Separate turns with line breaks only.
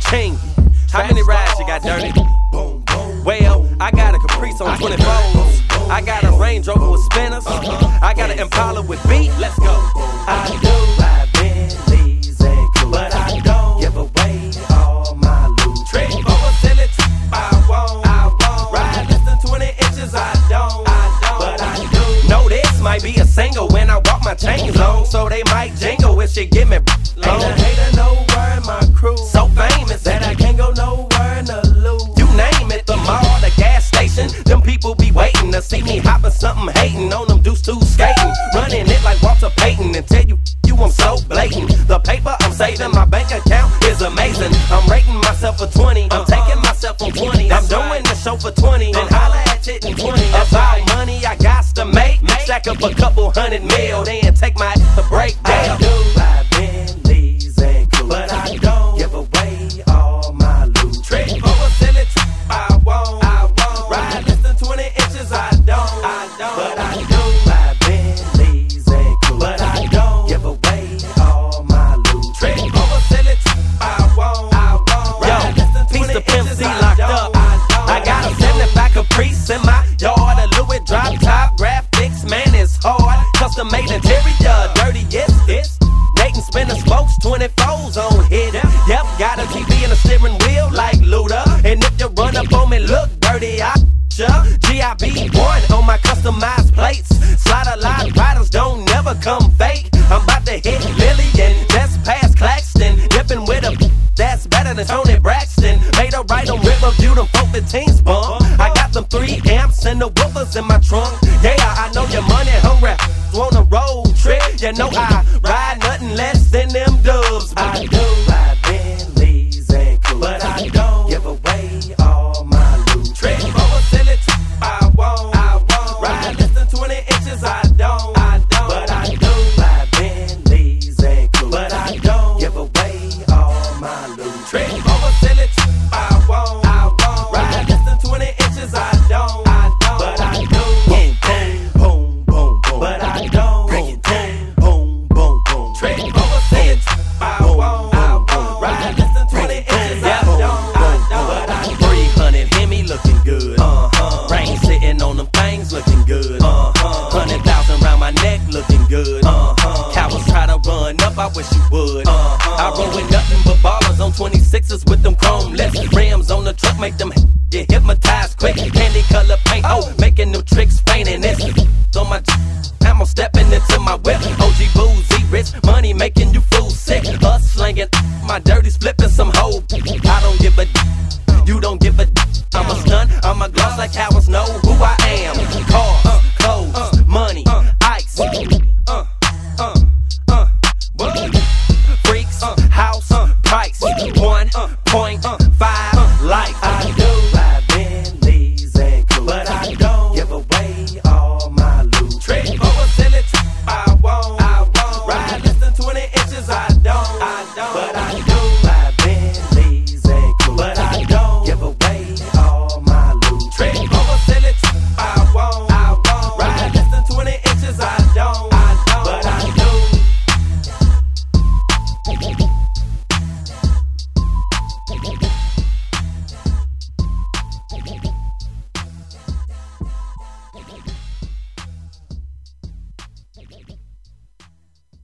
King. How many rides you got, Dirty?
Boom, boom.
Well, I got a Caprice on 24s. I got a Range Rover with spinners. I got an Impala with beat. Let's go.
I do ride Bentleys and coupe, but I don't give away all my loot.
Trick over silly I won't. Ride less than 20 inches, I don't.
But I do
know this might be a single when I walk my chains on, so they might jingle if she give me
ain't a hater nowhere in my crew.
So famous
that I can't go nowhere in the loop.
You name it, the mall, the gas station. Them people be waiting to see me hopping something, hating on them deuce two skating, running it like Walter Payton and tell you I'm so blatant. The paper I'm saving, my bank account is amazing. I'm rating myself for 20. I'm taking myself on 20. I'm doing the show for 20. Then holla at it in 20. About money I got to make. Stack up a couple $100 million, then take my ass to break down.
I do ride Bentleys and coupe, but I don't give away all my loot.
Trick over silly I won't. Ride less than 20 inches, I don't.
But I do ride Bentleys and coupe, but I don't give away all my loot.
Trick over silly I won't. Yo, piece of Pimp C locked up. I got a 75 Caprice in my yard, a Louis drop top graphics, man, it's hard. Custom made interior, dirty, yes, it's Nathan spinner spokes, 24s on hit. Yep, got a TV and a steering wheel like Luda. And if you run up on me, look dirty, I GIB1 on my customized plates. Slider line riders don't never come fake. I'm about to hit Lillian, just past Claxton. Dipping with a that's better than Tony Braxton. Made a right on Riverview, them 415s bump. I got them 3 amps and the woofers in my trunk. Yeah, I know your money hungry. On a road trip, you know I ride nothing less than them dubs.
I do ride Bentleys and coupe, but I don't give away all my loot.
Trick over silly I won't. Ride less than 20 inches, I don't.
But I do ride Bentleys and coupe, but I don't give away all my loot.
Trick over silly I won't. Ride less than 20 inches, I don't.
But I do. Boom, boom, boom, boom. But I don't. Boom, boom, boom.
Trick over silly I won't. Ride less than 20 inches, I don't.
But I do.
300 Hemi looking good. Rain sitting on them things looking good. 100,000 round my neck looking good. Cowards try to run up, I wish you would. I roll with nothing but ballers on 26s with them chrome lips. Rims on the truck make them get hypnotized quick. Candy color paint, making them tricks fainting. This on my I'm stepping into my whip. OG boozy, rich money making you fools sick. Us slinging my dirty's flipping some hoes. I don't give a you don't give a I'm a stun, I'm a gloss like cowards know.